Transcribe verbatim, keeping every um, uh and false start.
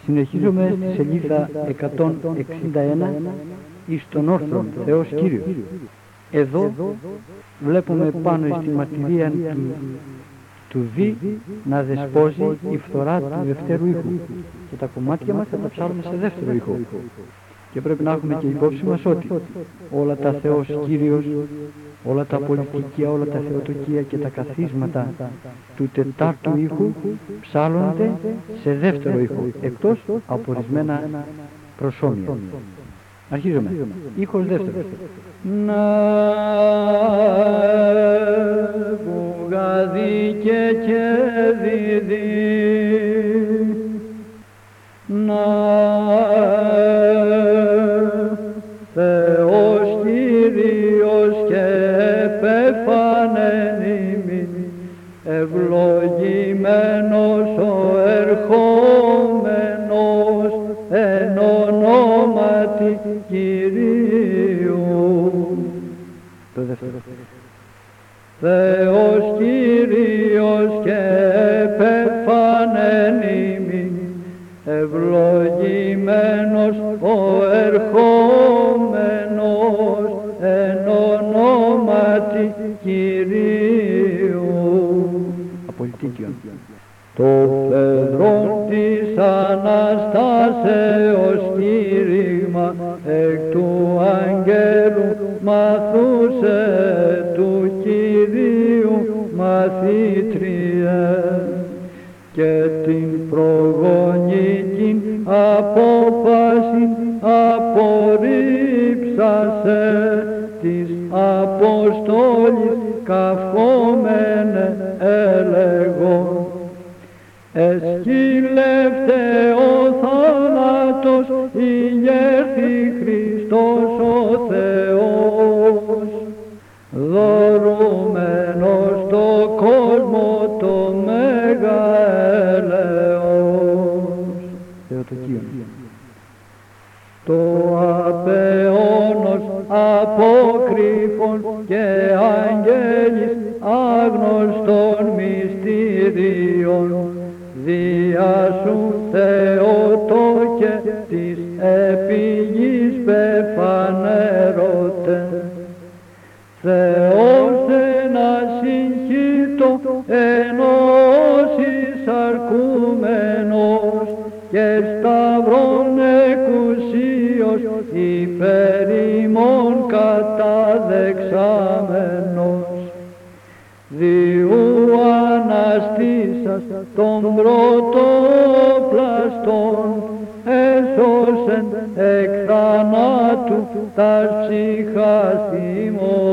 Συνεχίζουμε στη σελίδα εκατόν εξήντα ένα εις τον όρθρον Θεός Κύριος. Εδώ βλέπουμε πάνω στη μαρτυρία του, του Δ να δεσπόζει η φθορά του δευτέρου ήχου. Και τα κομμάτια μας θα τα ψάρουμε σε δεύτερο ήχο. Και πρέπει να έχουμε και υπόψη μας ότι όλα τα Θεός Κύριος, όλα τα πολιτικία, όλα τα θεοτοκία και τα καθίσματα του τετάρτου ήχου ψάλλονται σε δεύτερο ήχο, εκτός από ορισμένα προσώμια. Αρχίζουμε. Ήχος δεύτερος. Να βουγαδίκε και δίδυ, να Θεός Κύριος και επεφανεν ημίν, ευλογημένος ο ερχόμενος εν ονόματι Κυρίου. Το δεύτερο. Θεός Κύριος και επεφανεν ημίν, ευλογημένος ο ερχόμενος εν ονόματι Κυρίου. Απολυτίκιον. Το Πέτρον της Αναστάσεως κήρυγμα εκ του αγγέλου μαθούσε του Κυρίου μαθήτριε, και την προγονική απόφαση απορρίψασε της Αποστόλης καυχόμενε έλεγον, εσκύλευτε ο θάνατος, ηγέρθη Χριστός ο Θεός, δωρούμενος στο κόσμο το μέγα έλεος. Θεοτοκίον. Το απεώνος αποκρύφων και αγγέλης άγνωστων μυστηρίων, δια σου Θεοτόκε της επιγής πεφανέρωτε. Θεός ένα συγχύτω ενός εισαρκούμενος και σταυρών εκουσίως υπέρ ημών καταδεξάμενος, διού αναστήσας των πρωτοπλαστών έσωσεν εκ θανάτου τας ψυχάς ημών.